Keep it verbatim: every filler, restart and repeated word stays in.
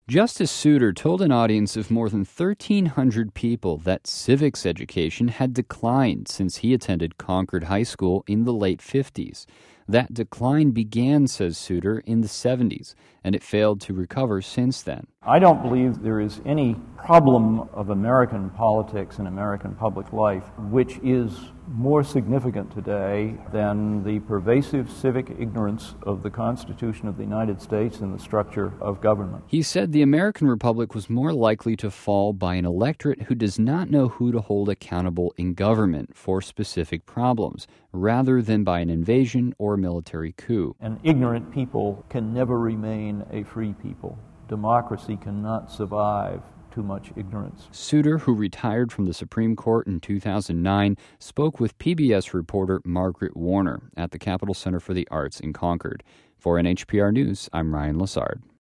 Justice Souter told an audience of more than thirteen hundred people that civics education had declined since he attended Concord High School in the late fifties. That decline began, says Souter, in the seventies, and it failed to recover since then. I don't believe there is any problem of American politics and American public life which is more significant today than the pervasive civic ignorance of the Constitution of the United States and the structure of government. He said the American Republic was more likely to fall by an electorate who does not know who to hold accountable in government for specific problems, rather than by an invasion or military coup. An ignorant people can never remain a free people. Democracy cannot survive too much ignorance. Souter, who retired from the Supreme Court in two thousand nine, spoke with P B S reporter Margaret Warner at the Capitol Center for the Arts in Concord. For N H P R News, I'm Ryan Lessard.